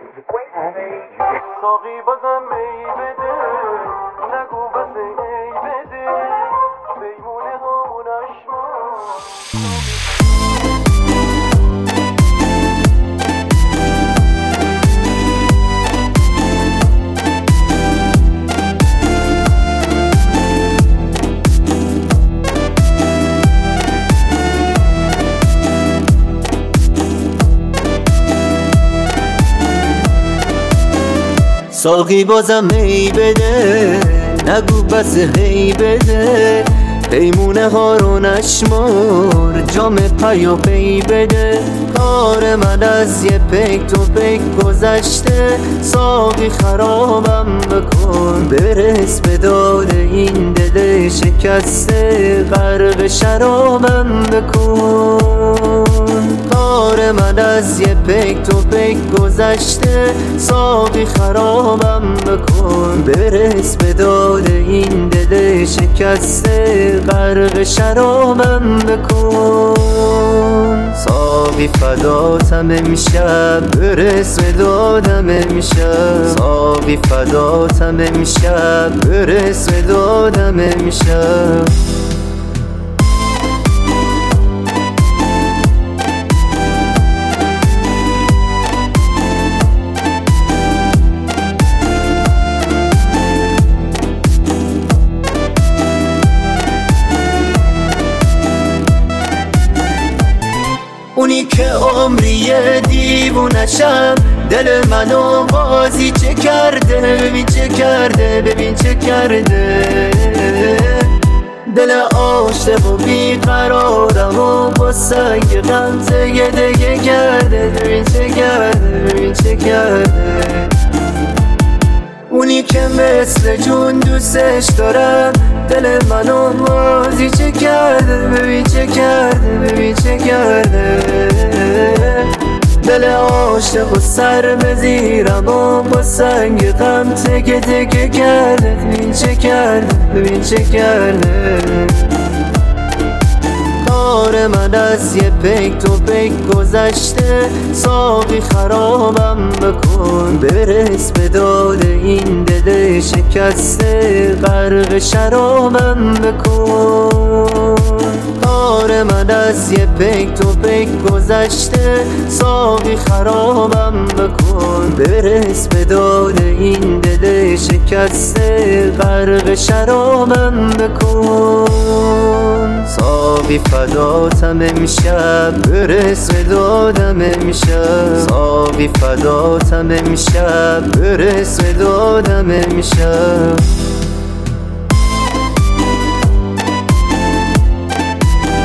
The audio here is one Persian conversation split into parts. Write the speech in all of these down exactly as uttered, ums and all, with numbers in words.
ساقی بازم می بده، نگو بس ای بده، بیمونه همون اشما. ساقی بازم می بده، نگو بس هی بده، پیمونه ها رو نشمار، جام پیا پی بده. کار من از یه پیک تو پیک گذشته، ساقی خرابم بکن، برس به داد این دل شکسته، غرق شرابم بکن. کار من از یه پیک تو پیک گذشته، ساقی خرابم بکن، برس به داد این دل شکسته، غرق شرابم بکن. ساقی فداتم امشب، برس به دادم امشب. ساقی فداتم امشب، برس به دادم امشب. اونی که عمری دیوونشم، دل منو بازی چه کرده، ببین چه کرده، ببین چه کرده. دل عاشق و بیقرارم و با سنگ غمزه دگه کرده، ببین چه کرده، ببین چه کرده. اونی که مثل جون دوستش دارم، دل منو بازی چه کرده، ببین چه کرده، ببین چه کرده. دل عاشق و سر به زیرم و با سنگ غم تگه تگه کرده، ببین چه کرده، ببین چه کرده. کار من از یه پیک تو پیک گذشته، ساقی خرابم بکن، برس به داد این دل شکسته، غرق شرابم بکن. کار من از یه پیک تو پیک گذشته، ساقی خرابم بکن، برس به داد این دل شکسته، غرق شرابم بکن. ساقی فداتم امشب، برس به دادم امشب. ساقی فداتم امشب، برس به دادم امشب.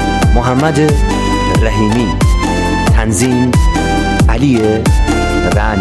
محمد رحیمی، تنظیم علی رنگ.